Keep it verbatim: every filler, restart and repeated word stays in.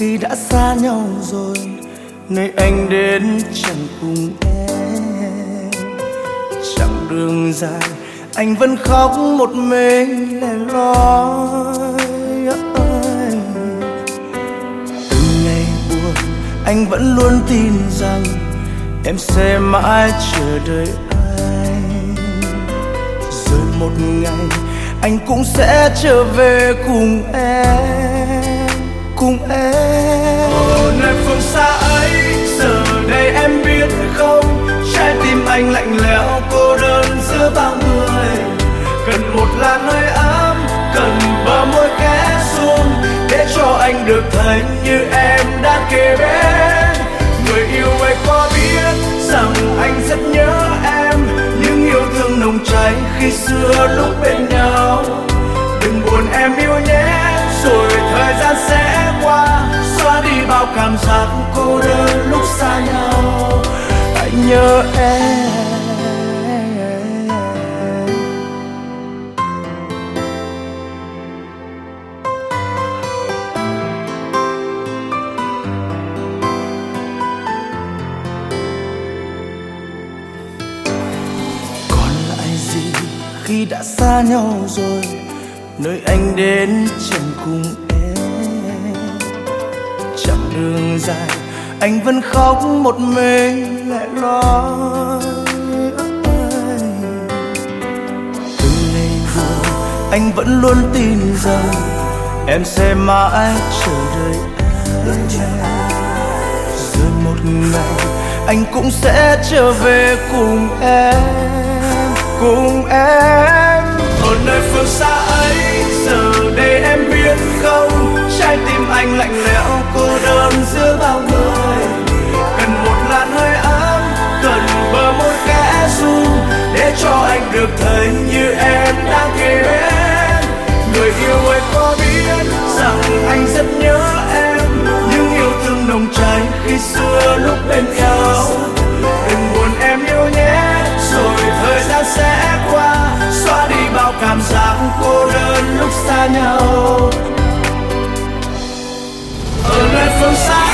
khi đã xa nhau rồi, nơi anh đến chẳng cùng em. Chặng đường dài anh vẫn khóc một mình lẻ loi. Từng ngày buồn anh vẫn luôn tin rằng em sẽ mãi chờ đợi anh. Rồi một ngày anh cũng sẽ trở về cùng em, cùng em. Ở nơi phương xa ấy, giờ đây em biết không, trái tim anh lạnh lẽo cô đơn giữa bao người. Cần một làn hơi ấm, cần bờ môi khẽ run, để cho anh được thấy như em đang kề bên. Người yêu ơi có biết rằng anh rất nhớ em, những yêu thương nồng cháy khi xưa lúc bên nhau. Đừng buồn em yêu nhé, rồi thời gian sẽ qua, xóa đi bao cảm giác cô đơn lúc xa nhau. Anh nhớ em. Còn lại gì khi đã xa nhau rồi, nơi anh đến chẳng cùng em. Chặng đường dài anh vẫn khóc một mình lẻ loi. Từng ngày buồn anh vẫn luôn tin rằng em sẽ mãi chờ đợi em. Rồi một ngày anh cũng sẽ trở về cùng em, cùng em. Ở nơi phương xa ấy, giờ đây em biết không, trái tim anh lạnh lẽo cô đơn giữa bao người. Cần một làn hơi ấm, cần bờ môi khẽ run, để cho anh được thấy như em đang kề bên. Người yêu ơi có biết rằng anh rất nhớ em, những yêu thương nồng cháy khi xưa lúc bên nhau. Đừng buồn em yêu nhé, rồi thời gian sẽ qua, xóa đi bao cảm giác cô đơn lúc xa nhau. Ở nơi phương xa